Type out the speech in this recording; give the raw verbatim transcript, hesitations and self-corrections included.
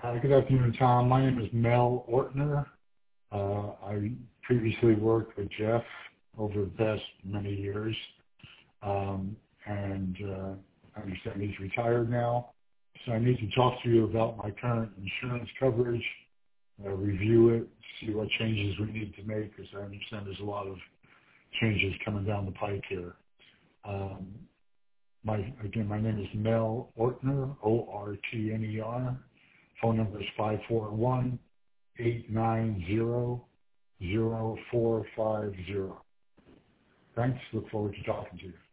Hi, good afternoon, Tom. My name is Mel Ortner. Uh, I previously worked with Jeff over the past many years, um, and uh, I understand he's retired now. So I need to talk to you about my current insurance coverage, uh, review it, see what changes we need to make, because I understand there's a lot of changes coming down the pike here. Um, my again, my name is Mel Ortner, O R T N E R. Phone number is five four one, eight nine zero, zero four five zero. Thanks. Look forward to talking to you.